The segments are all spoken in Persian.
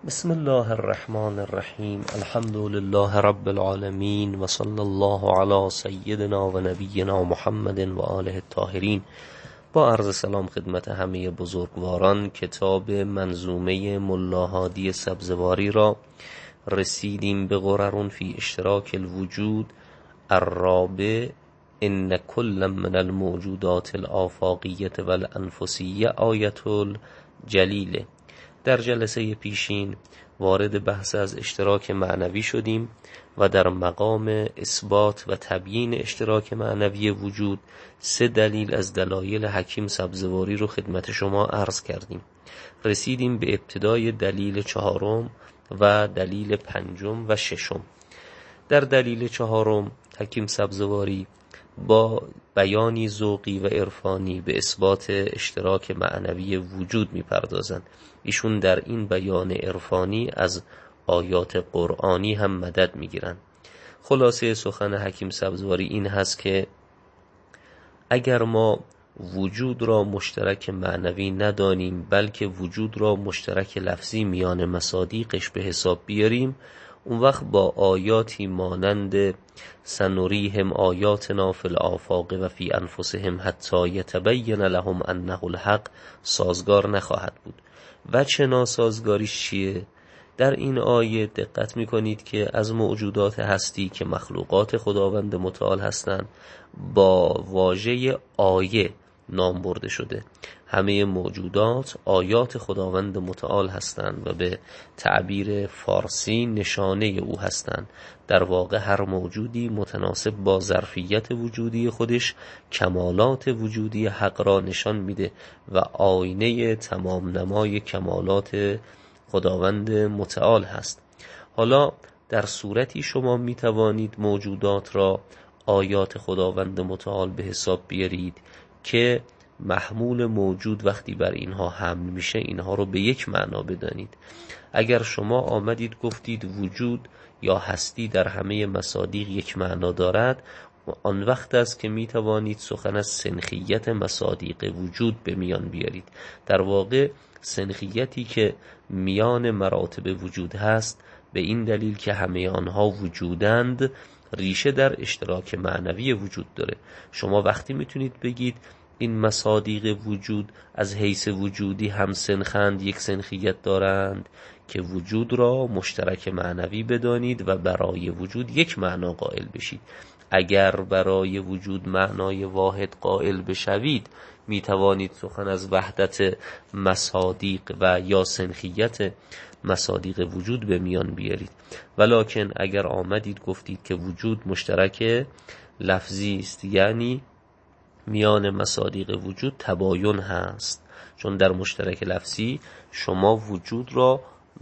بسم الله الرحمن الرحیم. الحمد لله رب العالمین و صلی الله علی سیدنا و نبینا محمد و آله الطاهرین. با عرض سلام خدمت همه بزرگواران، کتاب منظومه ملا هادی سبزواری را رسیدیم به غرر فی اشتراک الوجود الرابع ان کل من الموجودات الآفاقیة و الانفسیة آیت الجلیله. در جلسه پیشین وارد بحث از اشتراک معنوی شدیم و در مقام اثبات و تبیین اشتراک معنوی وجود 3 دلیل از دلایل حکیم سبزواری رو خدمت شما عرض کردیم. رسیدیم به ابتدای دلیل 4 و دلیل 5 و 6. در دلیل 4 حکیم سبزواری با بیانی ذوقی و عرفانی به اثبات اشتراک معنوی وجود میپردازند. ایشون در این بیان عرفانی از آیات قرآنی هم مدد میگیرند. خلاصه سخن حکیم سبزواری این هست که اگر ما وجود را مشترک معنوی ندانیم بلکه وجود را مشترک لفظی میان مصادیقش به حساب بیاریم، اون وقت با آیاتی مانند سنریهم آیاتنا فی الآفاق و فی انفسهم حتی یتبین لهم انه الحق سازگار نخواهد بود. و چه ناسازگاریش چیه؟ در این آیه دقت میکنید که از موجودات هستی که مخلوقات خداوند متعال هستند با واژه آیه نام برده شده. همه موجودات آیات خداوند متعال هستند و به تعبیر فارسی نشانه او هستند. در واقع هر موجودی متناسب با ظرفیت وجودی خودش کمالات وجودی حق را نشان میده و آینه تمام نمای کمالات خداوند متعال هست. حالا در صورتی شما میتوانید موجودات را آیات خداوند متعال به حساب بیارید که محمول موجود وقتی بر اینها حمل میشه اینها رو به یک معنا بدانید. اگر شما آمدید گفتید وجود یا هستی در همه مصادیق یک معنا دارد، آن وقت است که می توانید سخن از سنخیت مصادیق وجود به میان بیارید. در واقع سنخیتی که میان مراتب وجود هست به این دلیل که همه آنها وجودند ریشه در اشتراک معنوی وجود داره. شما وقتی میتونید بگید این مصادیق وجود از حیث وجودی هم سنخند، یک سنخیت دارند، که وجود را مشترک معنوی بدانید و برای وجود یک معنا قائل بشید. اگر برای وجود معنای واحد قائل بشوید می توانید سخن از وحدت مصادیق و یا سنخیت مصادیق وجود به میان بیارید. ولکن اگر آمدید گفتید که وجود مشترک لفظی است، یعنی میان مصادیق وجود تباین هست، چون در مشترک لفظی شما وجود را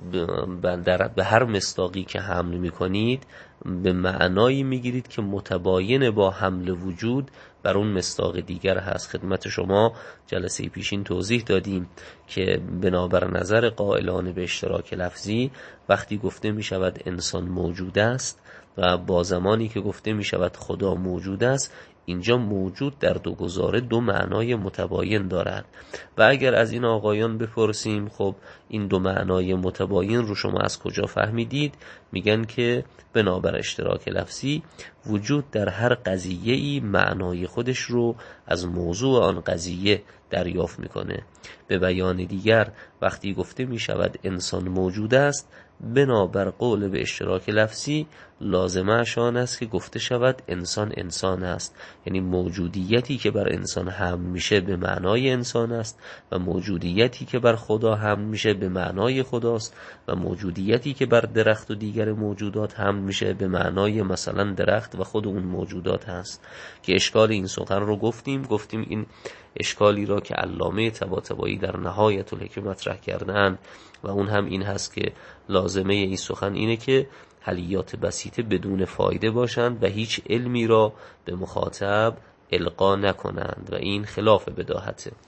به هر مصداقی که حمل میکنید به معنایی میگیرید که متباین با حمل وجود بر اون مصداق دیگر هست. خدمت شما جلسه پیشین توضیح دادیم که بنابر نظر قائلان به اشتراک لفظی وقتی گفته میشود انسان موجود است و با زمانی که گفته میشود خدا موجود است، اینجا موجود در دو گزاره 2 معنای متباین دارد. و اگر از این آقایان بپرسیم خب این 2 معنای متباین رو شما از کجا فهمیدید؟ میگن که بنابر اشتراک لفظی وجود در هر قضیه‌ای معنای خودش رو از موضوع آن قضیه دریافت میکنه. به بیان دیگر وقتی گفته میشود انسان موجود است، بنابر قول به اشتراک لفظی لازمه شان است که گفته شود انسان انسان است، یعنی موجودیتی که بر انسان حمل میشه به معنای انسان است و موجودیتی که بر خدا حمل میشه به معنای خداست و موجودیتی که بر درخت و دیگر موجودات حمل میشه به معنای مثلا درخت و خود اون موجودات هست. که اشکال این سخن رو گفتیم این اشکالی را که علامه طباطبایی در نهایت الحکمه مطرح کردن و اون هم این هست که لازمه این سخن اینه که حلیات بسیطه بدون فایده باشند و هیچ علمی را به مخاطب القا نکنند و این خلاف بداهته.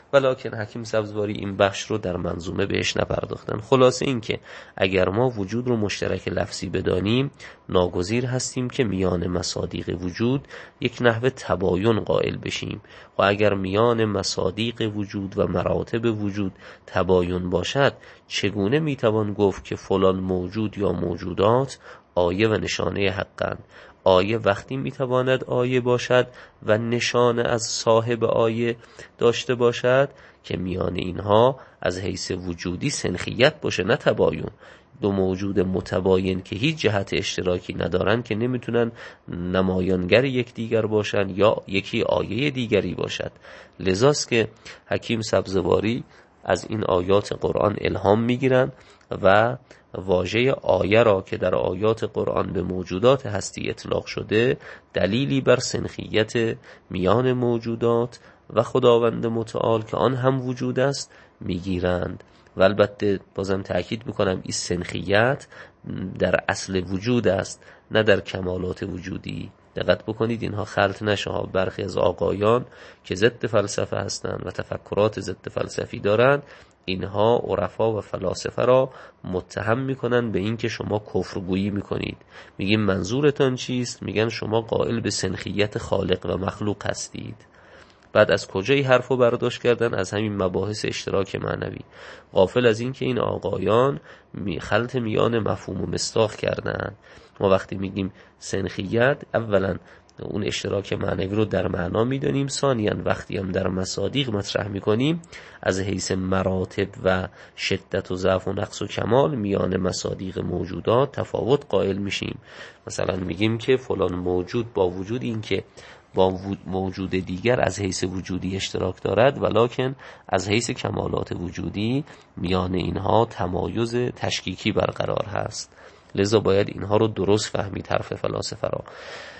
ولکن حکیم سبزواری این بخش رو در منظومه بهش نپرداختن. خلاصه این که اگر ما وجود رو مشترک لفظی بدانیم، ناگزیر هستیم که میان مصادیق وجود یک نحو تباین قائل بشیم و اگر میان مصادیق وجود و مراتب وجود تباین باشد، چگونه میتوان گفت که فلان موجود یا موجودات آیه و نشانه حقند؟ آیه وقتی میتواند آیه باشد و نشانه از صاحب آیه داشته باشد که میان اینها از حیث وجودی سنخیت باشه، نه تباین. دو موجود متباین که هیچ جهت اشتراکی ندارن که نمیتونن نمایانگر یکدیگر باشن یا یکی آیه دیگری باشد. لذاست که حکیم سبزواری از این آیات قرآن الهام میگیرن و واژه آیه را که در آیات قرآن به موجودات هستی اطلاق شده دلیلی بر سنخیت میان موجودات و خداوند متعال که آن هم وجود است میگیرند. و البته بازم تأکید میکنم این سنخیت در اصل وجود است، نه در کمالات وجودی. دقت بکنید اینها خلط نشه ها. برخی از آقایان که ضد فلسفه هستند و تفکرات ضد فلسفی دارند، اینها عرفا و فلاسفه را متهم میکنن به این که شما کفرگویی میکنید. میگیم منظورتان چیست؟ میگن شما قائل به سنخیت خالق و مخلوق هستید. بعد از کجای حرفو برداشت کردن؟ از همین مباحث اشتراک معنوی، غافل از این که این آقایان خلط میان مفهوم و مصداق کردن. ما وقتی میگیم سنخیت، اولا اون اشتراک معنوی رو در معنا میدونیم، ثانیاً وقتی هم در مصادیق مطرح میکنیم از حیث مراتب و شدت و ضعف و نقص و کمال میان مصادیق موجودات تفاوت قائل میشیم. مثلا میگیم که فلان موجود با وجود این که با موجود دیگر از حیث وجودی اشتراک دارد، ولکن از حیث کمالات وجودی میان اینها تمایز تشکیکی برقرار هست. لذا باید اینها رو درست فهمید حرف فلاسفه را.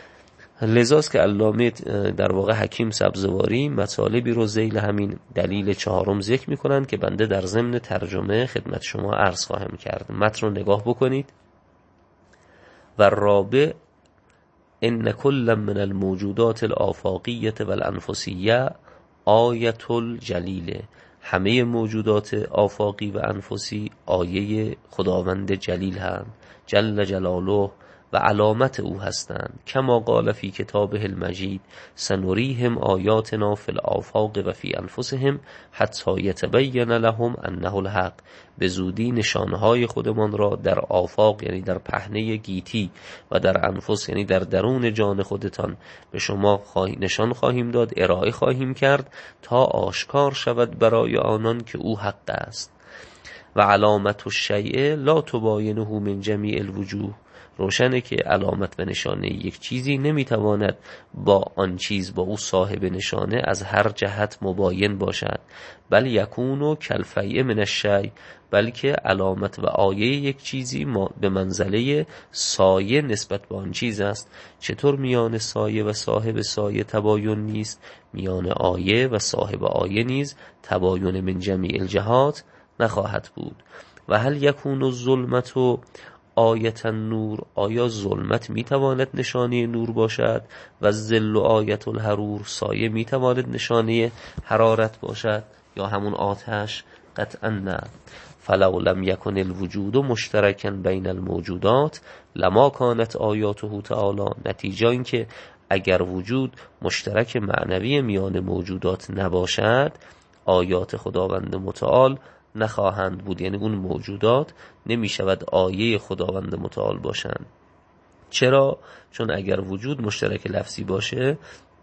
لذاست که علامه در واقع حکیم سبزواری مطالبی رو ذیل همین دلیل چهارم ذکر میکنند که بنده در ضمن ترجمه خدمت شما عرض خواهم کرد. متن رو نگاه بکنید. و رابع ان کل من الموجودات الآفاقیة والانفسیة آیة الجلیل، همه موجودات آفاقی و انفسی آیه خداوند جلیل هم جل جلاله و علامت او هستند. کما قال فی کتابه المجید سنریهم آیاتنا فی الآفاق و فی انفسهم حتی یتبین لهم انه الحق، به زودی نشانهای خودمان را در آفاق یعنی در پهنه گیتی و در انفس یعنی در درون جان خودتان به شما نشان خواهیم داد، ارائه خواهیم کرد تا آشکار شود برای آنان که او حق است. و علامت الشیء لا تباینه من جمیع الوجوه، روشنه که علامت و نشانه یک چیزی نمیتواند با آن چیز با او صاحب نشانه از هر جهت مباین باشد. بل یکونو کالفیء من الشیء، بلکه علامت و آیه یک چیزی به منزله سایه نسبت به آن چیز است. چطور میان سایه و صاحب سایه تباین نیست، میان آیه و صاحب آیه نیز تباین من جمیع الجهات نخواهد بود. و هل یکون الظلمت آیت النور، آیا ظلمت میتواند نشانه نور باشد؟ و ظل آیت الحرور، سایه میتواند نشانه حرارت باشد یا همون آتش؟ قطعا نه. فلو لم یکن الوجود مشترکا بین الموجودات لما کانت آیاته تعالی، نتیجه این که اگر وجود مشترک معنوی میان موجودات نباشد، آیات خداوند متعال نخواهند بود، یعنی اون موجودات نمی شود آیه خداوند متعال باشند. چرا؟ چون اگر وجود مشترک لفظی باشه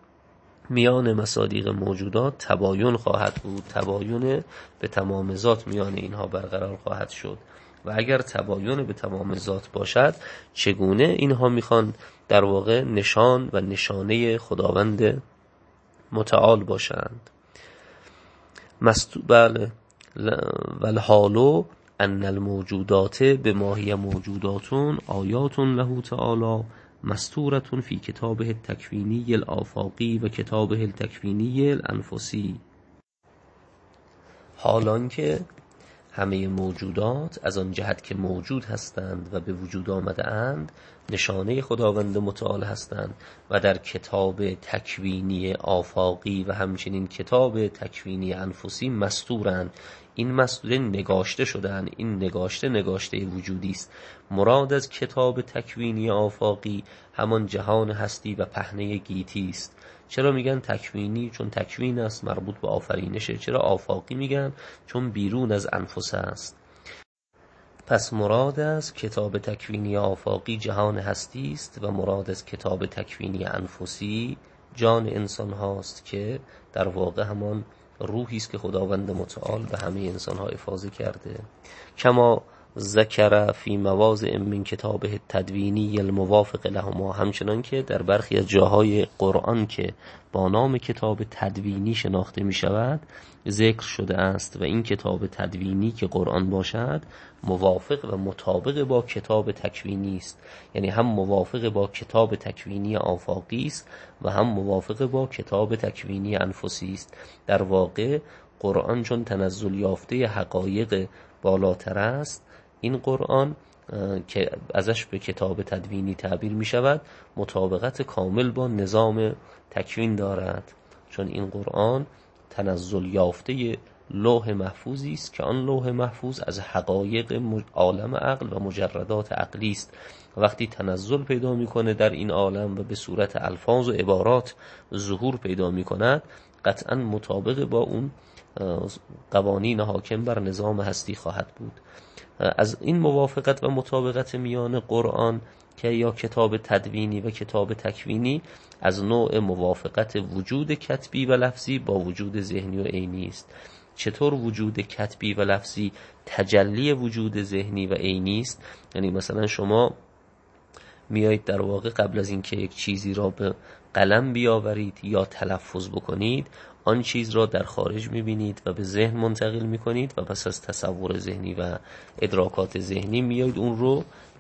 میان مصادیق موجودات تباین خواهد بود، تباین به تمام ذات میان اینها برقرار خواهد شد. و اگر تباین به تمام ذات باشد، چگونه اینها میخوان در واقع نشان و نشانه خداوند متعال باشند؟ بله. والحالو ان الموجودات بما هي موجوداتون آیات له تعالی مستورتون فی کتابه التکوینی الآفاقی و کتابه التکوینی الانفسی. حالان که همه موجودات از آن جهت که موجود هستند و به وجود آمده اند نشانه خداوند متعال هستند و در کتاب تکوینی آفاقی و همچنین کتاب تکوینی انفسی مستورند. این مستور نگاشته شدن، این نگاشته وجودی است. مراد از کتاب تکوینی آفاقی همان جهان هستی و پهنه گیتی است. چرا میگن تکوینی؟ چون تکوین است، مربوط به آفرینشه. چرا آفاقی میگن؟ چون بیرون از انفس است. پس مراد از کتاب تکوینی آفاقی جهان هستی است و مراد از کتاب تکوینی انفسی جان انسان هاست که در واقع همان روحی است که خداوند متعال به همه انسان ها افاضه کرده. کما ذکر فی مواضع من کتابه تدوینی الموافق لهما، همچنان که در برخی از جاهای قرآن که با نام کتاب تدوینی شناخته می شود ذکر شده است و این کتاب تدوینی که قرآن باشد موافق و مطابق با کتاب تکوینی است. یعنی هم موافق با کتاب تکوینی آفاقی است و هم موافق با کتاب تکوینی انفسی است. در واقع قرآن چون تنزل یافته حقایق بالاتر است، این قرآن که ازش به کتاب تدوینی تعبیر می شود مطابقت کامل با نظام تکوین دارد، چون این قرآن تنزل یافته لوح محفوظی است که آن لوح محفوظ از حقایق عالم عقل و مجردات عقلی است. وقتی تنزل پیدا میکنه در این عالم و به صورت الفاظ و عبارات ظهور پیدا میکند، قطعا مطابق با اون قوانین حاکم بر نظام هستی خواهد بود. از این موافقت و مطابقت میان قرآن که یا کتاب تدوینی و کتاب تکوینی از نوع موافقت وجود کتبی و لفظی با وجود ذهنی و عینی است. چطور وجود کتبی و لفظی تجلی وجود ذهنی و عینی است؟ یعنی مثلا شما میایید در واقع قبل از اینکه یک چیزی را به قلم بیاورید یا تلفظ بکنید، آن چیز را در خارج میبینید و به ذهن منتقل میکنید و پس از تصور ذهنی و ادراکات ذهنی میایید اون رو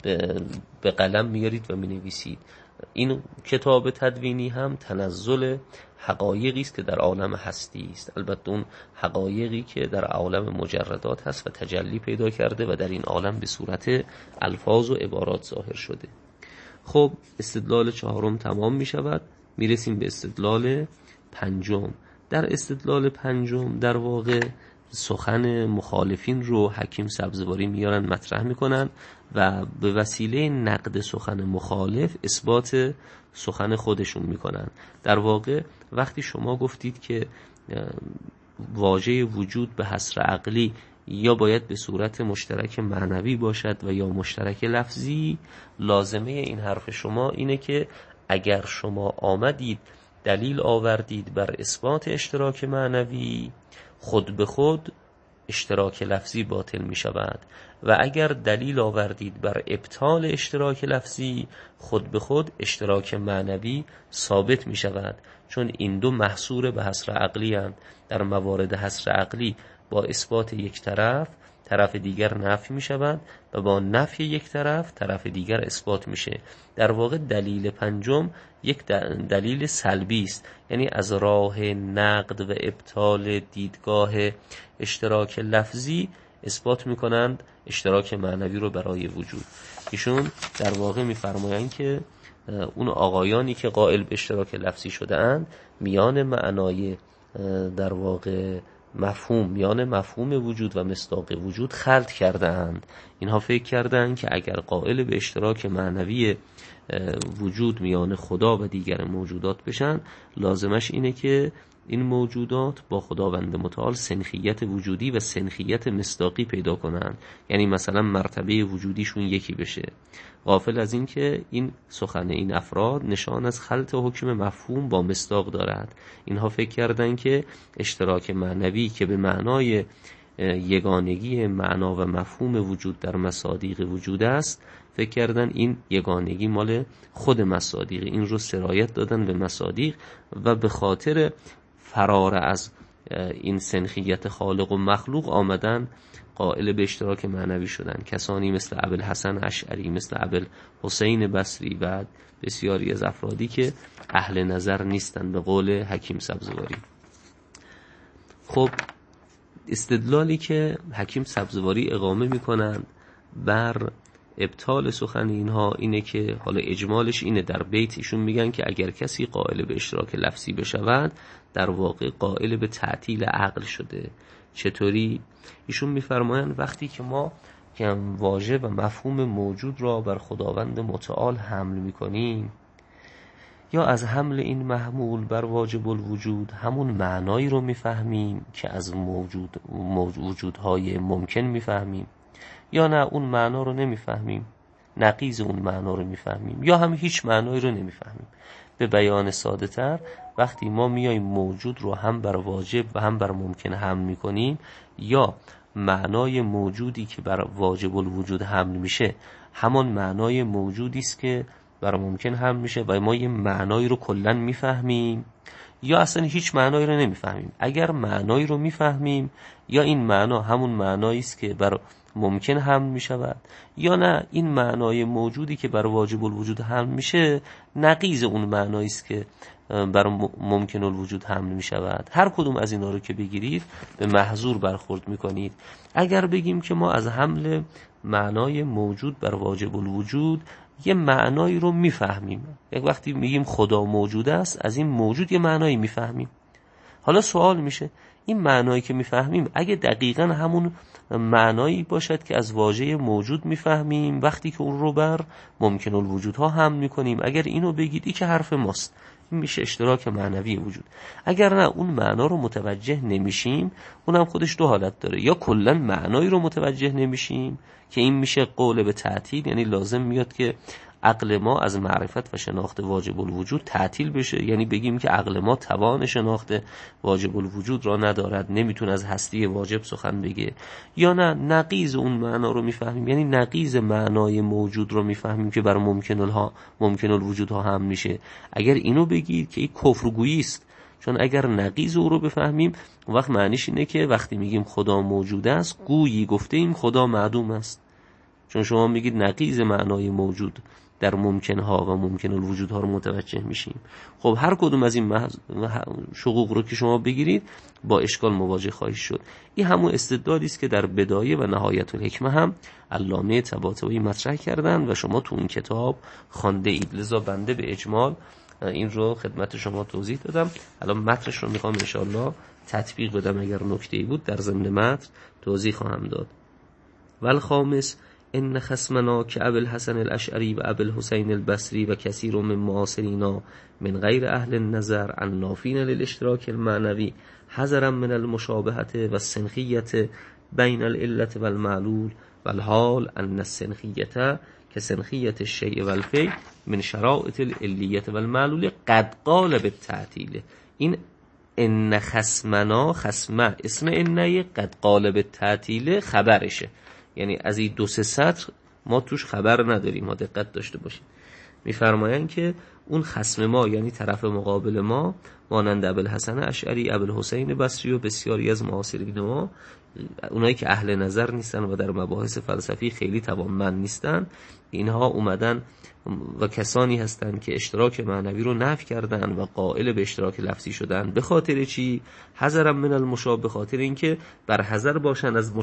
به قلم میارید و مینویسید. این کتاب تدوینی هم تنزل حقایقی است که در عالم هستی است، البته اون حقایقی که در عالم مجردات هست و تجلی پیدا کرده و در این عالم به صورت الفاظ و عبارات ظاهر شده. خب استدلال چهارم تمام می شود، می رسیم به استدلال پنجم. در استدلال پنجم در واقع سخن مخالفین رو حکیم سبزواری میارن مطرح میکنن و به وسیله نقد سخن مخالف اثبات سخن خودشون میکنن. در واقع وقتی شما گفتید که واژه وجود به حصر عقلی یا باید به صورت مشترک معنوی باشد و یا مشترک لفظی، لازمه این حرف شما اینه که اگر شما آمدید دلیل آوردید بر اثبات اشتراک معنوی، خود به خود اشتراک لفظی باطل می شود و اگر دلیل آوردید بر ابطال اشتراک لفظی، خود به خود اشتراک معنوی ثابت می شود، چون این دو محصور به حصر عقلی هستند. در موارد حصر عقلی با اثبات یک طرف دیگر نفی می شود و با نفی یک طرف دیگر اثبات میشه. در واقع دلیل پنجم یک دلیل سلبی است، یعنی از راه نقد و ابطال دیدگاه اشتراک لفظی اثبات میکنند اشتراک معنوی رو برای وجود. ایشون در واقع میفرمایند که اون آقایانی که قائل به اشتراک لفظی شده اند میان معنای در واقع میان مفهوم وجود و مصداق وجود خلط کرده اند. اینها فکر کردند که اگر قائل به اشتراک معنوی وجود میان خدا و دیگر موجودات بشن، لازمش اینه که این موجودات با خداوند متعال سنخیت وجودی و سنخیت مصداقی پیدا کنند، یعنی مثلا مرتبه وجودیشون یکی بشه. غافل از این که این سخن این افراد نشان از خلط حکم مفهوم با مصداق دارد. اینها فکر کردن که اشتراک معنوی که به معنای یگانگی معنا و مفهوم وجود در مصادیق وجود است، فکر کردن این یگانگی مال خود مصادیق، این رو سرایت دادن به مصادیق و به خاطر فرار از این سنخیت خالق و مخلوق آمدن قائل به اشتراک معنوی شدن. کسانی مثل ابوالحسن اشعری، مثل ابوالحسین بصری و بسیاری از افرادی که اهل نظر نیستن به قول حکیم سبزواری. خب استدلالی که حکیم سبزواری اقامه میکنند بر ابطال سخن اینها اینه که حالا اجمالش اینه، در بیت ایشون میگن که اگر کسی قائل به اشتراک لفظی بشود در واقع قائل به تعطیل عقل شده. چطوری؟ ایشون میفرمایند وقتی که ما واژه و مفهوم موجود را بر خداوند متعال حمل میکنیم، یا از حمل این محمول بر واجب الوجود همون معنایی رو میفهمیم که از وجودهای ممکن میفهمیم، یا نه اون معنا رو نمیفهمیم، نقیض اون معنا رو میفهمیم، یا هم هیچ معنایی رو نمیفهمیم. به بیان ساده تر، وقتی ما میایم موجود رو هم بر واجب و هم بر ممکن حمل میکنیم، یا معنای موجودی که بر واجب الوجود حمل میشه همون معنای موجودی است که بر ممکن حمل میشه و ما یه معنایی رو کلا میفهمیم، یا اصلا هیچ معنایی رو نمیفهمیم. اگر معنایی رو میفهمیم، یا این معنا همون معنایی است که بر ممکن حمل میشود، یا نه این معنای موجودی که بر واجب الوجود حمل میشه نقیض اون معنایی است که بر ممکن الوجود حمل میشود. هر کدوم از اینا رو که بگیرید به محظور برخورد میکنید. اگر بگیم که ما از حمل معنای موجود بر واجب الوجود یه معنایی رو میفهمیم، یک وقتی میگیم خدا موجود است، از این موجود یه معنایی میفهمیم. حالا سوال میشه این معنایی که میفهمیم اگه دقیقاً همون معنایی باشد که از واژه موجود میفهمیم وقتی که اون رو بر ممکن الوجودها حمل میکنیم، اگر اینو بگیدی که حرف ماست، این میشه اشتراک معنوی وجود. اگر نه اون معنا رو متوجه نمیشیم، اونم خودش دو حالت داره، یا کلا معنایی رو متوجه نمیشیم که این میشه قول به تعطیل، یعنی لازم میاد که عقل ما از معرفت و شناخت واجب الوجود تعطیل بشه، یعنی بگیم که عقل ما توان شناخت واجب الوجود را ندارد، نمیتونه از هستی واجب سخن بگه، یا نه نقیض اون معنا رو میفهمیم، یعنی نقیض معنای موجود رو میفهمیم که بر ممکن الوجودها هم میشه. اگر اینو بگید که این کفرگویی است، چون اگر نقیض او رو بفهمیم وقت معنیش اینه که وقتی میگیم خدا موجود است گویی گفته ایم خدا معدوم است، چون شما میگید نقیض معنای موجود در ممکنها و ممکن الوجودها رو متوجه میشیم. خب هر کدوم از این شقوق رو که شما بگیرید با اشکال مواجه خواهید شد. این همون استدلالی است که در بدایه و نهایت الحکمه هم علامه طباطبایی مطرح کردن و شما تو اون کتاب خوانده اید. لذا بنده به اجمال این رو خدمت شما توضیح دادم. الان متنش رو میخوام انشاءالله تطبیق بدم، اگر نکته‌ای بود در ضمن متن توضیح خواهم داد. والخامس ان خصمنا که ابو الحسن الاشعری و ابو الحسین البصری و کثیر من معاصرینا من غیر اهل النظر عن نافین للاشتراک المعنوی حذرا من المشابهت و السنخیت بین العلت و المعلول والحال ان السنخیت که سنخیت الشیء والفعل من شرائط العلیت و المعلول قد قال بالتعطیل. این ان خصمنا، خصمه اسم انه، قد قال بالتعطیل خبرشه، یعنی از این دو سه سطر ما توش خبر نداریم، ما دقت داشته باشیم. میفرمایند که اون خصم ما یعنی طرف مقابل ما مانند ابوالحسن اشعری، ابوالحسین بصری و بسیاری از معاصرین ما، اونایی که اهل نظر نیستن و در مباحث فلسفی خیلی توانمند نیستن، اینها اومدن و کسانی هستند که اشتراک معنوی رو نفی کردن و قائل به اشتراک لفظی شدن. به خاطر چی؟ حذرا من المشابه، به خاطر اینکه بر حذر باشن از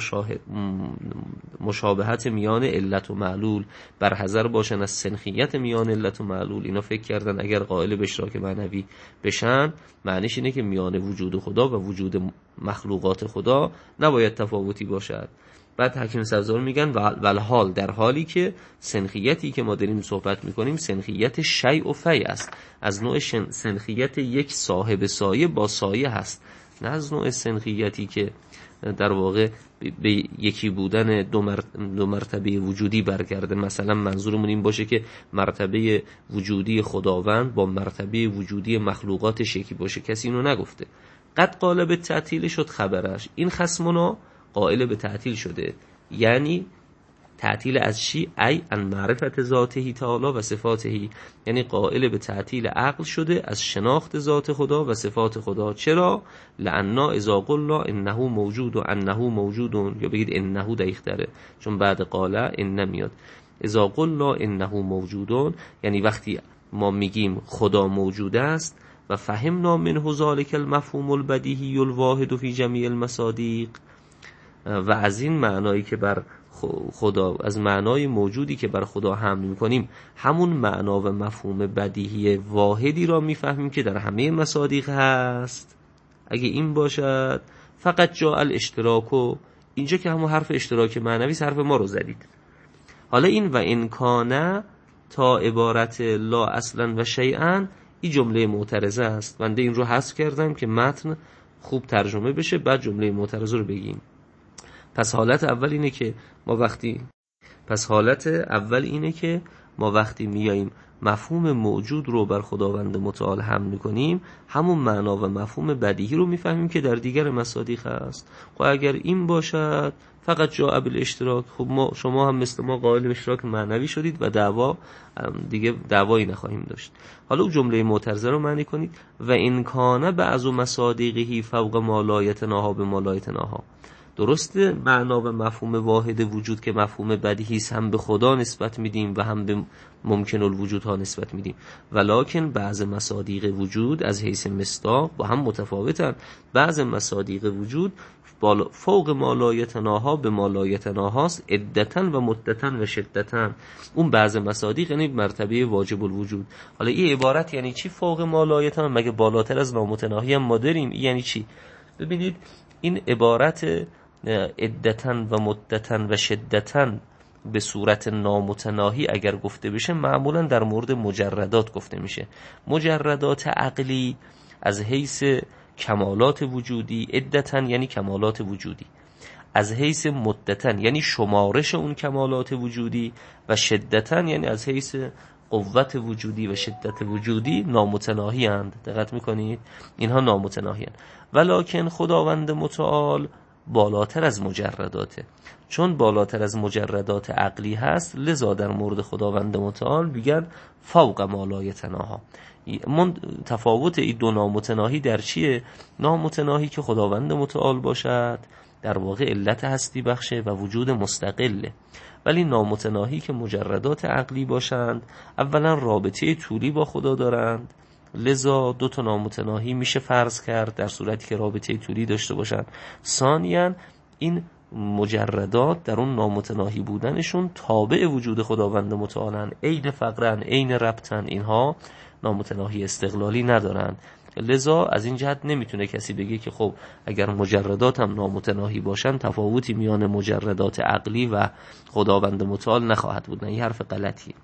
مشابهت میان علت و معلول، بر حذر باشن از سنخیت میان علت و معلول. اینا فکر کردن اگر قائل به اشتراک معنوی بشن معنیش اینه که میان وجود خدا و وجود مخلوقات خدا نباید تفاوتی باشد. بعد حکیم سبزواری میگن والحال، در حالی که سنخیتی که ما داریم صحبت میکنیم سنخیت شیء و فی است، از نوع سنخیت یک صاحب سایه با سایه هست، نه از نوع سنخیتی که در واقع به یکی بودن دو مرتبه وجودی برگرده. مثلا منظورمون این باشه که مرتبه وجودی خداوند با مرتبه وجودی مخلوقاتش یکی باشه، کسی اینو نگفته. قد قال به تعطیل شد خبرش، این خصمنا قائل به تعطیل شده، یعنی تعطیل از چی؟ ای ان معرفت ذاته تعالی و صفاته، یعنی قائل به تعطیل عقل شده از شناخت ذات خدا و صفات خدا. چرا؟ لأننا اذا قلنا انه موجود و انه موجودون، یا بگید انه دقیق‌تره چون بعد قاله ان میاد. اذا قلنا انه موجودون یعنی وقتی ما میگیم خدا موجود است و فهمنا منه ذلک المفهوم البدیهی الواحد فی جمیع المصادیق، و از این معنایی که بر خدا، از معنای موجودی که بر خدا حمل میکنیم همون معنا و مفهوم بدیهی واحدی را میفهمیم که در همه مصادیق هست. اگه این باشد فقط جاء الاشتراک، و اینجا که همون حرف اشتراک معنوی حرف ما رو زدید. حالا این و این کانه تا عبارت لا اصلا و شیئا این جمله معترضه است. بنده این رو حذف کردم که متن خوب ترجمه بشه، بعد جمله معترضه رو بگیم. پس حالت اول اینه که ما وقتی میاییم مفهوم موجود رو بر خداوند متعال حمل میکنیم همون معنا و مفهوم بدیهی رو میفهمیم که در دیگر مصادیق هست. خب اگر این باشد فقط جاء بالاشتراک، خب شما هم مثل ما قائل اشتراک معنوی شدید و دیگه دعوایی نخواهیم داشت. حالا اون جمله معترضه رو معنی کنید. و این کان بعض مصادیقه فوق ما لا یتناها به ما لا یتناها. درسته معنا و مفهوم واحد وجود که مفهوم بدیهی است هم به خدا نسبت میدیم و هم به ممکن الوجود ها نسبت میدیم، ولکن بعض مصادیق وجود از حیث مصداق با هم متفاوتن. بعض مصادیق وجود فوق ما لا یتناها به ما لا یتناهاست، عدتن و مدتن و شدتن. اون بعض مصادیق یعنی مرتبه واجب الوجود. حالا این عبارت یعنی چی فوق ما لا یتناها؟ مگه بالاتر از نامتناهی هم ما داریم؟ یعنی چی؟ ببینید این عبارت عدتن و مدتن و شدتن به صورت نامتناهی اگر گفته بشه معمولا در مورد مجردات گفته میشه. مجردات عقلی از حیث کمالات وجودی، عدتن یعنی کمالات وجودی، از حیث مدتن یعنی شمارش اون کمالات وجودی، و شدتن یعنی از حیث قوت وجودی و شدت وجودی نامتناهی اند. دقت میکنید؟ اینها نامتناهی اند. ولکن خداوند متعال بالاتر از مجرداته. چون بالاتر از مجردات عقلی هست لذا در مورد خداوند متعال میگن فوق ما لا یتناها. تفاوت این دو نامتناهی در چیه؟ نامتناهی که خداوند متعال باشد در واقع علت هستی بخشه و وجود مستقله، ولی نامتناهی که مجردات عقلی باشند اولا رابطه طولی با خدا دارند، لذا دو تا نامتناهی میشه فرض کرد در صورتی که رابطه طولی داشته باشند. ثانیاً این مجردات در اون نامتناهی بودنشون تابع وجود خداوند متعالن، عین فقرن، عین ربطن، اینها نامتناهی استقلالی ندارند. لذا از این جهت نمیتونه کسی بگه که خب اگر مجردات هم نامتناهی باشن تفاوتی میان مجردات عقلی و خداوند متعال نخواهد بود. نه، این حرف غلطیه.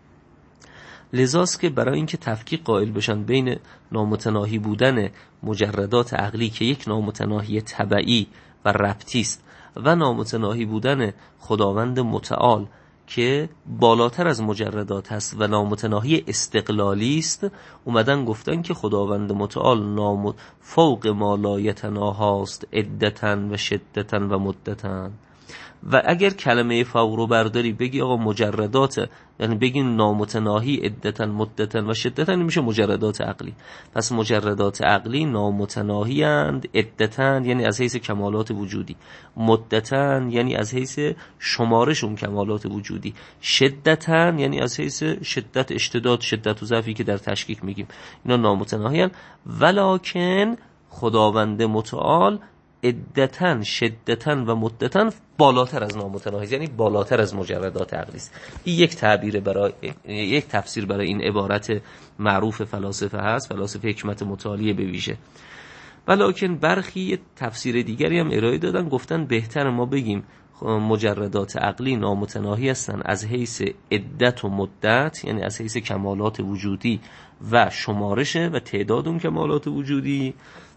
لذاست که برای اینکه تفکیک قائل بشن بین نامتناهی بودن مجردات عقلی که یک نامتناهی تبعی و ربطی است و نامتناهی بودن خداوند متعال که بالاتر از مجردات هست و نامتناهی استقلالی است، اومدن گفتن که خداوند متعال فوق ما لا یتناهاست عدتن و شدتن و مدتن. و اگر کلمه فوق رو برداری بگی آقا مجردات، یعنی بگی نامتناهی عدتن مدتن و شدتن، میشه مجردات عقلی. پس مجردات عقلی نامتناهی اند، عدتن یعنی از حیث کمالات وجودی، مدتن یعنی از حیث شمارش اون کمالات وجودی، شدتن یعنی از حیث شدت اشتداد، شدت و ضعفی که در تشکیک میگیم، اینا نامتناهی اند. ولکن خداوند متعال عدتن، شدتن و مدتن بالاتر از نامتناهی، یعنی بالاتر از مجردات عقلی است. این یک تفسیر برای این عبارت معروف فلاسفه هست، فلاسفه حکمت متعالیه به ویژه. ولکن برخی تفسیر دیگری هم ارائه دادن، گفتن بهتر ما بگیم مجردات عقلی نامتناهی هستن از حیث عدت و مدت، یعنی از حیث کمالات وجودی و شمارشه و تعداد اون کمالات وجودی،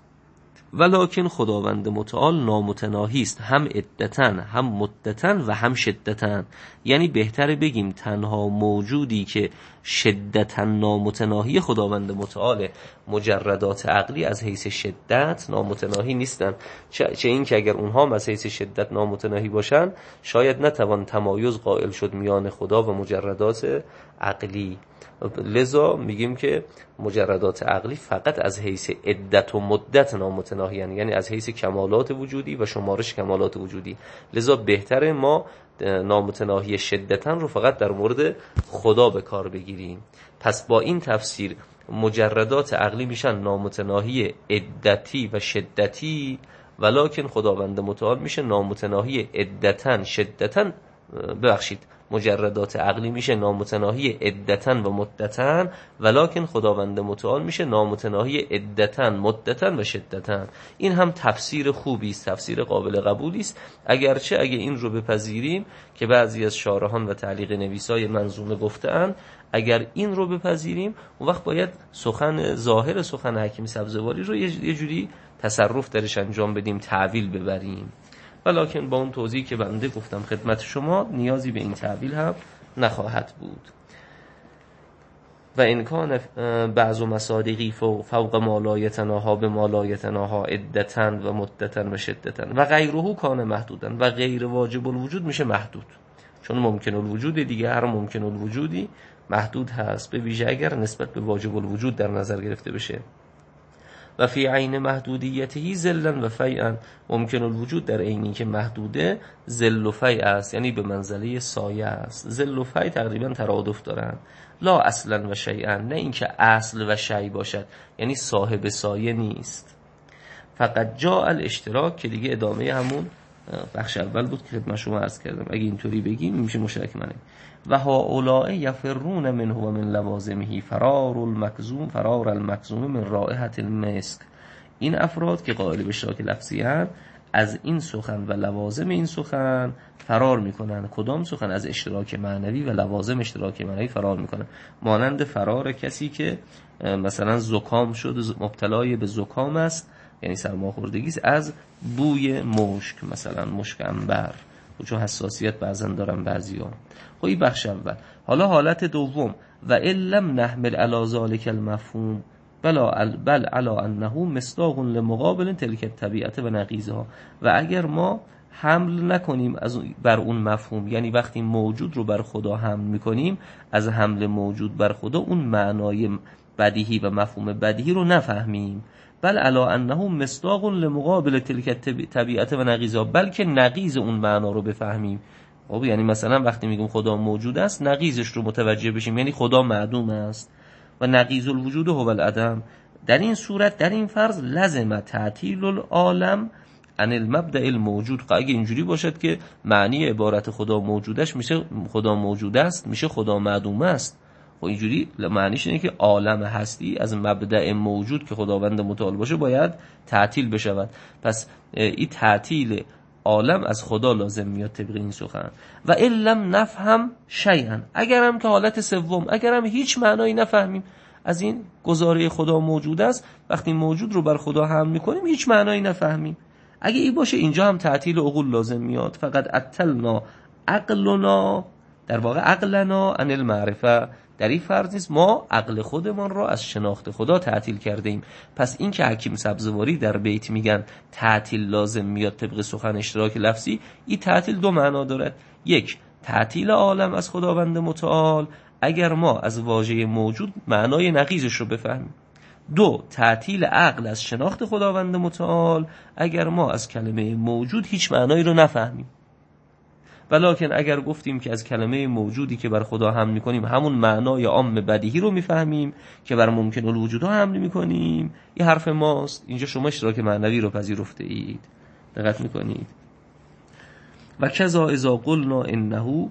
ولکن خداوند متعال نامتناهی است، هم عدتن هم مدتن و هم شدتن. یعنی بهتره بگیم تنها موجودی که شدتن نامتناهی خداوند متعال، مجردات عقلی از حیث شدت نامتناهی نیستن، چه این که اگر اونها هم از حیث شدت نامتناهی باشن شاید نتوان تمایز قائل شد میان خدا و مجردات عقلی. لذا میگیم که مجردات عقلی فقط از حیث عدت و مدت نامتناهی، یعنی از حیث کمالات وجودی و شمارش کمالات وجودی. لذا بهتره ما نامتناهی شدتن رو فقط در مورد خدا به کار بگیریم. پس با این تفسیر مجردات عقلی میشن نامتناهی عدتی و شدتی ولکن خداوند متعال میشه نامتناهی عدتن شدتن، مجردات عقلی میشه نامتناهی عدتن و مدتن، ولکن خداوند متعال میشه نامتناهی عدتن مدتن و شدتن. این هم تفسیر خوبی است، تفسیر قابل قبولی است، اگرچه اگه این رو بپذیریم که بعضی از شارحان و تعلیق نویسای منظومه گفتن، اگر این رو بپذیریم اون وقت باید ظاهر سخن حکیم سبزواری رو یه جوری تصرف درش انجام بدیم، تعویل ببریم. ولکن با اون توضیحی که بنده گفتم خدمت شما نیازی به این تعویل هم نخواهد بود. و این کان بعض مصادیقی فوق ما لا یتناها به ما لا یتناها عدتن و مدتن و شدتن و غیره کان محدودن، و غیر واجب الوجود میشه محدود، چون ممکن الوجود دیگه هر ممکن الوجودی محدود هست، به ویژه اگر نسبت به واجب الوجود در نظر گرفته بشه. و فی عین محدودیته ذلا و فیئا، ممکن الوجود در عینی که محدوده ذل و فیء است، یعنی به منزله سایه است. ذل و فیء تقریبا ترادف دارن، لا اصلا و شیئا، نه اینکه اصل و شیء باشد، یعنی صاحب سایه نیست. فقط جاء الاشتراک، که دیگه ادامه همون بخش اول بود که خدمت شما عرض کردم، اگه اینطوری بگیم میشه مشترک منه. و هؤلاء یفرون منه و من لوازمه فرار المکزوم من رائحة المسک. این افراد که قائل به اشتراک لفظی هستند از این سخن و لوازم این سخن فرار میکنن. کدام سخن؟ از اشتراک معنوی و لوازم اشتراک معنوی فرار میکنن. مانند فرار کسی که مثلا زکام شد، مبتلای به زکام است، یعنی سرماخوردگی است، از بوی مشک، مثلا مشک عنبر، چون حساسیت بعضن دارن بعضیا. خب این بخش اول. حالا حالت دوم، و لم نحمل علی ذلک المفهوم بل علی انه مصداق لمقابل تلک الطبیعت و نقیضها. و اگر ما حمل نکنیم بر اون مفهوم، یعنی وقتی موجود رو بر خدا حمل میکنیم، از حمل موجود بر خدا اون معنای بدیهی و مفهوم بدیهی رو نفهمیم، بل علی انه مصداق لمقابل تلک الطبیعت و نقیضها، بلکه نقیض اون معنا رو بفهمیم. خب یعنی مثلا وقتی میگیم خدا موجود است، نقیضش رو متوجه بشیم، یعنی خدا معدوم است و نقیض الوجود هو العدم. در این صورت، در این فرض، لازم تعطیل العالم عن المبدأ الموجود. اگه اینجوری باشد که معنی عبارت خدا موجودش میشه خدا موجود است، میشه خدا معدوم است، و اینجوری معنیش اینه که عالم هستی از مبدأ موجود که خداوند متعال باشه باید تعطیل بشود. پس این تعطیل عالم از خدا لازم میاد طبق این سخن. و ان لم نفهم شیئا، اگرم که حالت سوم، اگرم هیچ معنایی نفهمیم از این گزاره خدا موجود است، وقتی موجود رو بر خدا حمل میکنیم هیچ معنایی نفهمیم، اگه این باشه اینجا هم تعطیل عقول لازم میاد. فقط عطلنا عقلنا، در واقع عقلنا عن المعرفه. در این فرض نیست ما عقل خودمان را از شناخت خدا تعطیل کرده ایم. پس این که حکیم سبزواری در بیت میگن تعطیل لازم میاد طبق سخن اشتراک لفظی، این تعطیل دو معنا دارد. یک، تعطیل عالم از خداوند متعال اگر ما از واژه موجود معنای نقیضش رو بفهمیم. دو، تعطیل عقل از شناخت خداوند متعال اگر ما از کلمه موجود هیچ معنایی رو نفهمیم. ولکن اگر گفتیم که از کلمه موجودی که بر خدا حمل میکنیم همون معنای عام بدیهی رو میفهمیم که بر ممکن الوجود ها حمل میکنیم، این حرف ماست. اینجا شما اشتراک معنوی رو پذیرفته اید. دقت میکنید. و کذا اذا قلنا انه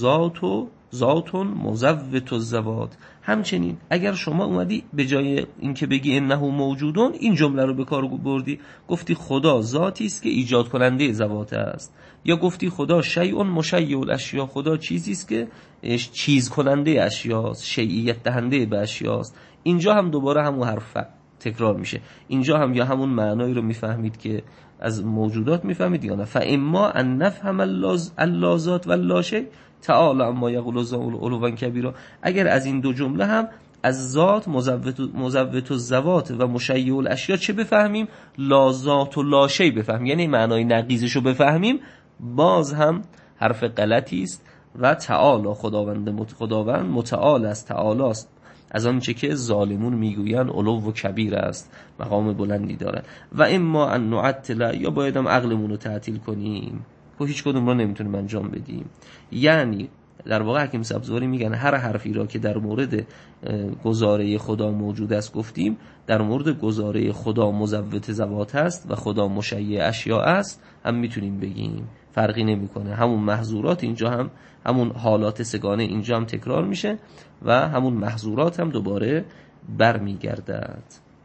ذات مزوت الذوات، همچنین اگر شما اومدی به جای اینکه بگی انه موجودون این جمله رو به کار بردی، گفتی خدا ذاتی است که ایجاد کننده ذوات است، یا گفتی خدا شیء مشیع الاشیاء، خدا چیزی است که چیز کننده اشیاست، شیعیت دهنده به اشیاست، اینجا هم دوباره همون حرف تکرار میشه. اینجا هم یا همون معنایی رو میفهمید که از موجودات میفهمید یا نه. فاما ان نفهم اللازات واللاشی تعالی اما یقول علوا کبیرا، اگر از این دو جمله هم از ذات مزوت الذوات و مشیع الاشیاء چه بفهمیم؟ لا ذات و لا شی بفهمیم، یعنی معنای نقیضش رو بفهمیم، باز هم حرف غلطی است. و تعالی خداوند متعال است، تعالی است از آنچه که ظالمون میگویند علو و کبیر است، مقام بلندی دارد. و اما ان نعطل، یا باید هم عقلمون رو تعطیل کنیم و هیچ کدوم رو نمیتونیم انجام بدیم. یعنی در واقع حکیم سبزواری میگن هر حرفی را که در مورد گزاره خدا موجود است گفتیم، در مورد گزاره خدا مزوت ذوات است و خدا مشیع اشیاء است هم میتونیم بگیم، فرقی نمیکنه. همون محظورات اینجا هم، همون حالات سگانه اینجا هم تکرار میشه و همون محظورات هم دوباره برمیگردد.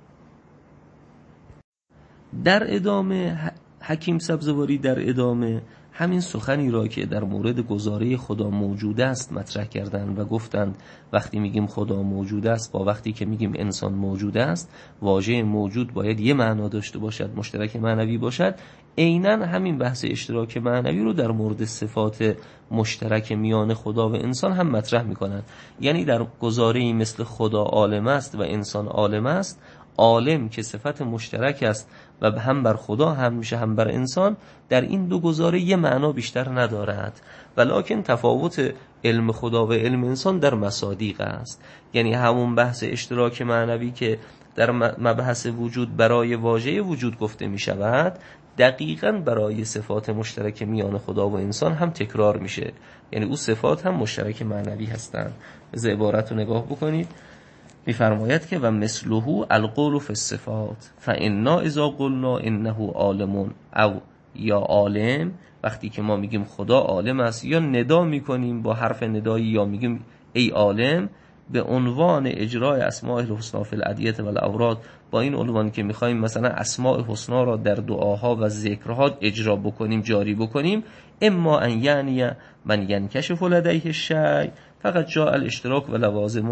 در ادامه حکیم سبزواری در ادامه همین سخنی را که در مورد گزاره خدا موجود است مطرح کردند و گفتند وقتی میگیم خدا موجود است با وقتی که میگیم انسان موجود است، واژه موجود باید یه معنا داشته باشد، مشترک معنوی باشد. عیناً همین بحث اشتراک معنوی رو در مورد صفات مشترک میان خدا و انسان هم مطرح میکنند. یعنی در گزاره‌ای مثل خدا عالم است و انسان عالم است، عالم که صفت مشترک است و هم بر خدا هم میشه هم بر انسان، در این دو گزاره یه معنا بیشتر ندارد، ولکن تفاوت علم خدا و علم انسان در مصادیق است. یعنی همون بحث اشتراک معنوی که در مبحث وجود برای واژه وجود گفته می شود، دقیقاً برای صفات مشترک میان خدا و انسان هم تکرار میشه. یعنی او صفات هم مشترک معنوی هستند. از عبارت رو نگاه بکنید، میفرماید که و مثله القول فی الصفات فانا اذا قلنا انه عالم او یا عالم، وقتی که ما میگیم خدا عالم است یا ندا میکنیم با حرف ندایی یا میگیم ای عالم، به عنوان اجرای اسماء الحسنا فی الادعیه و الاوراد، با این عنوان که میخوایم مثلا اسماء حسنا را در دعاها و ذکرها اجرا بکنیم، جاری بکنیم، اما ان یعنی من ینکشف لدیه الشیء فقط جاء الاشتراک و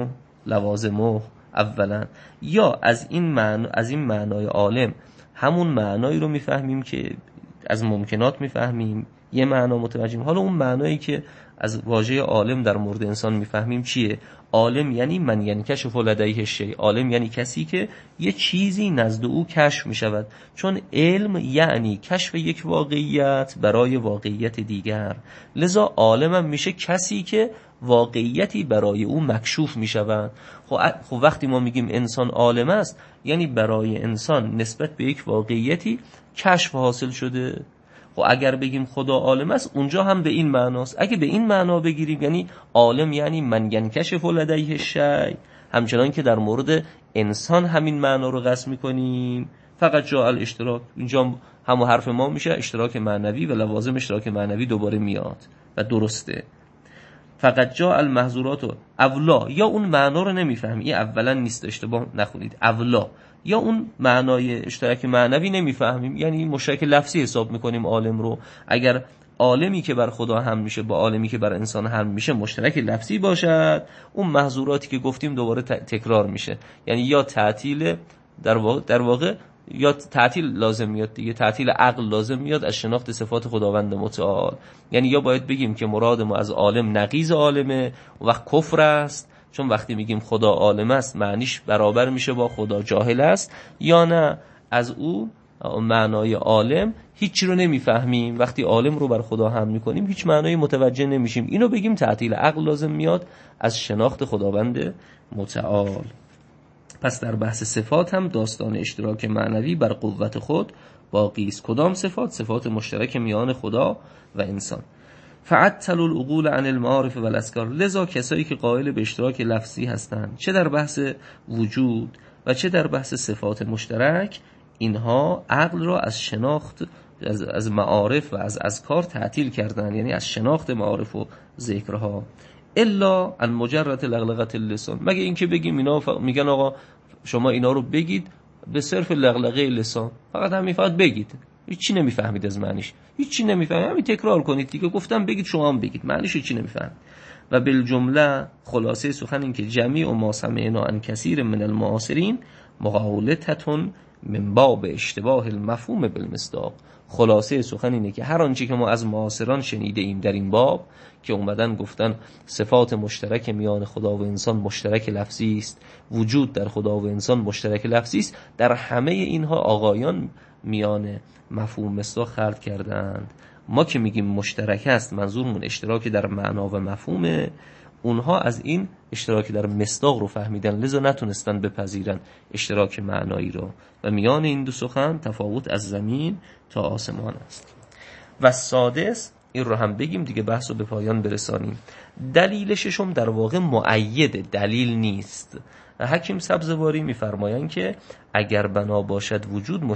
لوازمه اولا، یا از این معنای عالم همون معنایی رو میفهمیم که از ممکنات میفهمیم، یه معنا متوجهیم. حالا اون معنایی که از واژه عالم در مورد انسان میفهمیم چیه؟ عالم یعنی من ینکشف لدیه الشیء، عالم یعنی کسی که یه چیزی نزد او کشف میشود، چون علم یعنی کشف یک واقعیت برای واقعیت دیگر، لذا عالم هم میشه کسی که واقعیتی برای او مکشوف میشود. خب وقتی ما میگیم انسان عالم است، یعنی برای انسان نسبت به یک واقعیتی کشف حاصل شده. خب اگر بگیم خدا عالم است، اونجا هم به این معناست. اگه به این معنا بگیریم، یعنی عالم یعنی من ینکشف لدیه الشیء، همچنان که در مورد انسان همین معنا رو قصد میکنیم، فقط جاء الاشتراک، اینجا همون حرف ما میشه اشتراک معنوی و لوازم اشتراک معنوی دوباره میاد و درسته. فقط جاء المحظورات اولا، یا اون معنا رو نمیفهمی، این اولا نیست، اشتباه نخونید، اولا، یا اون معنای اشتراک معنوی نمیفهمیم، یعنی مشترک لفظی حساب میکنیم عالم رو. اگر عالمی که بر خدا هم میشه با عالمی که بر انسان هم میشه مشترک لفظی باشد، اون محظوراتی که گفتیم دوباره تکرار میشه. یعنی یا تعطیل در واقع یا تعطیل لازم میاد دیگه، تعطیل عقل لازم میاد از شناخت صفات خداوند متعال. یعنی یا باید بگیم که مراد ما از عالم نقیض عالمه و وقت کفر است، چون وقتی میگیم خدا عالم است معنیش برابر میشه با خدا جاهل است، یا نه از او معنای عالم هیچی رو نمیفهمیم، وقتی عالم رو بر خدا هم میکنیم هیچ معنایی متوجه نمیشیم، اینو بگیم تعطیل عقل لازم میاد از شناخت خداوند متعال. پس در بحث صفات هم داستان اشتراک معنوی بر قوت خود باقی است. کدام صفات؟ صفات مشترک میان خدا و انسان. فعطلوا العقول عن المعارف والاذکار، لذا کسایی که قائل به اشتراک لفظی هستند چه در بحث وجود و چه در بحث صفات مشترک، اینها عقل را از شناخت از معارف و از اذکار تعطیل کردن، یعنی از شناخت معارف و ذکرها. الا ان مجرد لغلقه اللسان، مگه اینکه بگیم اینا میگن آقا شما اینا رو بگید به صرف لغلقه لسان، فقط همین فقط بگید، هیچی نمیفهمید از معنیش، هیچی نمیفهمید، همین تکرار کنید دیگه، گفتم بگید شما هم بگید، معنیش هیچی نمیفهمید. و بالجمله خلاصه سخن این که جمیع ما سمعنا عن کثیر من المعاصرین مغالطه من باب اشتباه المفهوم بالمصداق. خلاصه سخن اینه که هر آنچه که ما از معاصران شنیده ایم در این باب که اومدن گفتن صفات مشترک میان خدا و انسان مشترک لفظی است، وجود در خدا و انسان مشترک لفظی است، در همه اینها آقایان میان مفهوم مصداق خلط کردند. ما که میگیم مشترک است منظورمون اشتراک در معنا و مفهومه، اونها از این اشتراک در مصداق رو فهمیدن، لذا نتونستن بپذیرن اشتراک معنایی رو، و میان این دو سخن تفاوت از زمین تا آسمان است. و سادس این رو هم بگیم دیگه بحث رو به پایان برسانیم. دلیل ششم در واقع مؤیده، دلیل نیست. حکیم سبزواری میفرمایند که اگر بنا باشد وجود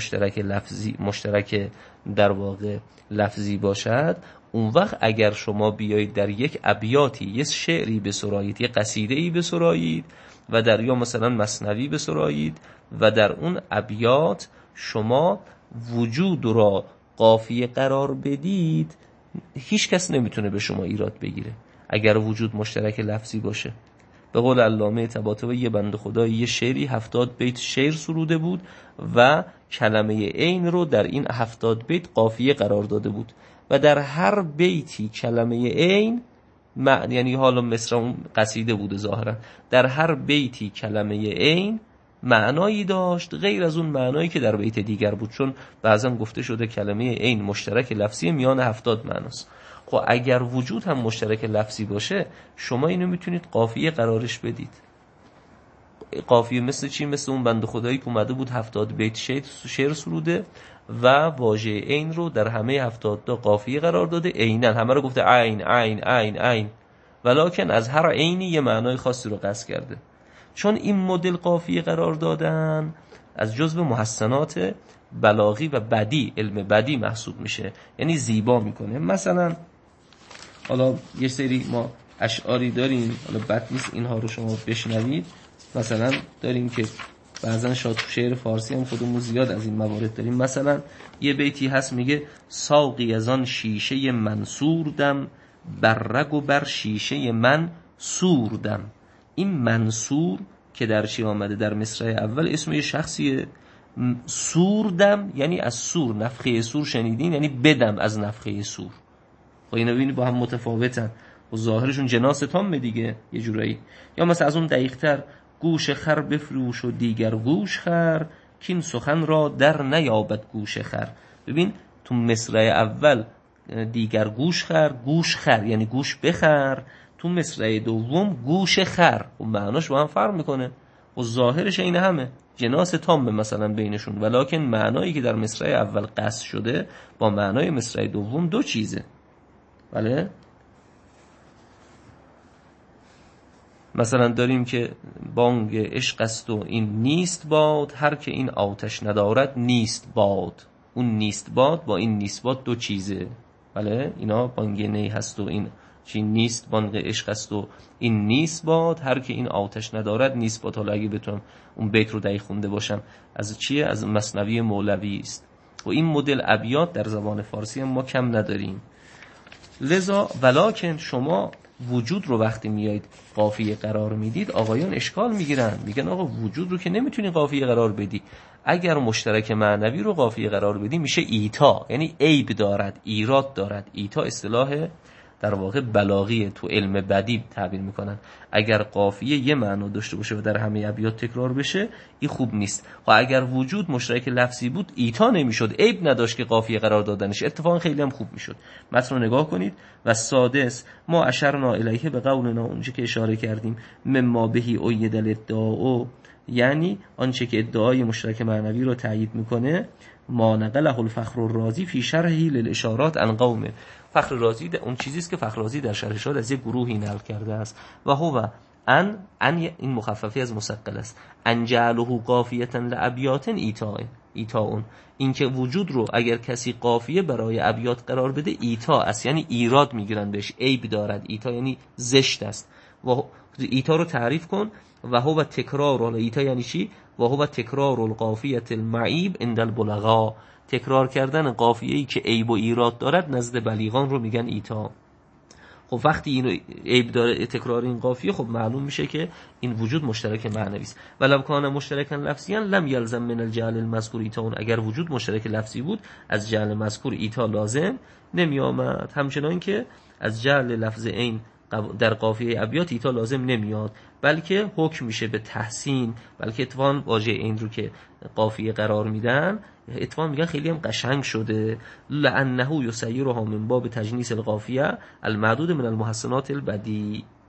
مشترک در واقع لفظی باشد، اون وقت اگر شما بیایید در یک ابیاتی یه شعری بسرایید، یه قصیده‌ای بسرایید و در یا مثلا مثنوی بسرایید و در اون ابیات شما وجود را قافیه قرار بدید، هیچ کس نمیتونه به شما ایراد بگیره اگر وجود مشترک لفظی باشه. به قول علامه طباطبایی یه بنده خدایی یه شعری 70 بیت شعر سروده بود و کلمه عین رو در این 70 بیت قافیه قرار داده بود و در هر بیتی کلمه عین یعنی حالا مصر اون قصیده بوده ظاهرا، در هر بیتی کلمه عین معنایی داشت غیر از اون معنایی که در بیت دیگر بود، چون بعضا گفته شده کلمه عین مشترک لفظی میان 70 معناست. خب اگر وجود هم مشترک لفظی باشه شما اینو میتونید قافیه قرارش بدید. قافیه مثل چی؟ مثل اون بنده خدایی که اومده بود 70 بیت شعر سروده و واژه عین رو در همه 72 قافیه قرار داده، عیناً همه رو گفته عین عین عین عین، ولکن از هر عینی یه معنای خاصی رو قصد کرده. چون این مدل قافیه قرار دادن از جزو محسنات بلاغی و بدی، علم بدی محسوب میشه، یعنی زیبا میکنه. مثلا حالا یه سری ما اشعاری داریم، حالا بد نیست اینها رو شما بشنوید. مثلا داریم که بعضا شاید تو شعر فارسی هم خودمون زیاد از این موارد داریم. مثلا یه بیتی هست میگه ساقی از آن شیشه من سوردم، بر رگ و بر شیشه من سوردم. این منصور که در چی آمده در مصرع اول اسم یه شخصیه. سوردم یعنی از سور، نفخه سور شنیدین یعنی بدم از نفخه سور. خب اینا ببینید با هم متفاوتن و ظاهرشون جناس تامه دیگه یه جورایی. یا مثلا از اون دقیق‌تر گوش خر بفروش و دیگر گوش خر، کین سخن را در نیابد گوش خر. ببین تو مصرع اول دیگر گوش خر یعنی گوش بخر، تو مصرع دوم گوش خر و معناش با هم فرق میکنه و ظاهرش این همه جناس تامه مثلا بینشون، ولکن معنایی که در مصرع اول قصد شده با معنای مصرع دوم دو چیزه. بله مثلا داریم که بانگ عشق است و این نیست باد، هر که این آتش ندارد نیست باد. اون نیست باد با این نیست باد دو چیزه. بله اینا بانگ نی هست و این چی نیست، بانگ عشق است و این نیست باد، هر که این آتش ندارد نیست باد. حالا اگه بتونم اون بیت رو دقیق خونده باشم از چیه؟ از مثنوی مولوی است. و این مدل ابیات در زبان فارسی هم ما کم نداریم. لذا ولکن شما وجود رو وقتی میایید قافیه قرار میدید آقایان اشکال میگیرن، میگن آقا وجود رو که نمیتونی قافیه قرار بدی، اگر مشترک معنوی رو قافیه قرار بدی میشه ایتا، یعنی عیب دارد، ایراد دارد. ایتا اصطلاح در واقع بلاغی تو علم بدی تعبیر میکنن. اگر قافیه یه معنا داشته باشه و در همه ابیات تکرار بشه این خوب نیست. و اگر وجود مشترک لفظی بود ایتا نمیشد، عیب نداشت که قافیه قرار دادنش، اتفاقا خیلی هم خوب میشد. متن رو نگاه کنید. و سادس ما اشرنا الیه به قولنا، اونجا که اشاره کردیم مما بهی اوید الادعاء، یعنی آنچه که ادعای مشترک معنوی رو تایید میکنه، ما نقله الفخر الرازی فی شرحه للاشارات عن قوم. فخر رازی اون چیزی است که فخر رازی در شرح اشارات از یک گروهی نقل کرده است. و هو ان این مخففی از مثقل است. ان جعله قافیه لابیات ایتاء، این که وجود رو اگر کسی قافیه برای ابیات قرار بده ایتا است، یعنی ایراد میگیرن بهش، عیب دارد. ایتا یعنی زشت است. و ایتا رو تعریف کن. و هو تکرار، ایتا یعنی چی؟ و هو تکرار القافیه المعیب عند البلغا، تکرار کردن قافیه‌ای که عیب و ایراد دارد نزد بلیغان رو میگن ایتا. خب وقتی اینو عیب داره تکرار این قافیه، خب معلوم میشه که این وجود مشترک معنوی است. ولو کان مشترکا لفظیا لم یلزم من الجعل المذکور ایتا، اگر وجود مشترک لفظی بود از جعل مذکور ایتا لازم نمی آمد. همچنان که از جعل لفظ عین در قافیه ابیات ایتا لازم نمیاد، بلکه حکم میشه به تحسین. بلکه اتفاقا واژه این رو که قافیه قرار میدن اتفاقا میگن خیلی هم قشنگ شده. لانه یسیرها من باب تجنیس القافیه المعدود من المحسنات البدی،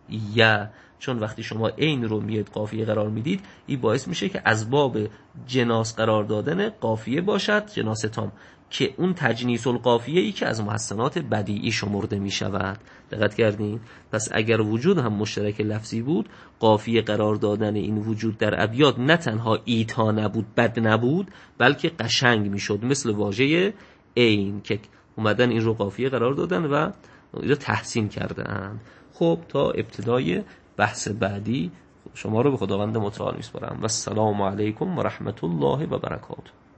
چون وقتی این عین رو میاد قافیه قرار میدید، این باعث میشه که از باب جناس قرار دادن قافیه باشد، جناس تام، که اون تجنیس القافیه ای که از محسنات بدیعی شمرده میشود. دقت کردین؟ پس اگر وجود هم مشترک لفظی بود، قافیه قرار دادن این وجود در ابیات نه تنها ایتا نبود، بد نبود، بلکه قشنگ میشد، مثل واژه عین که اومدن این رو قافیه قرار دادن و این رو تحسین کردن. خب تا ابتدای بحث بعدی شما رو به خداوند متعال میسپارم و السلام علیکم و رحمت الله و برکاته.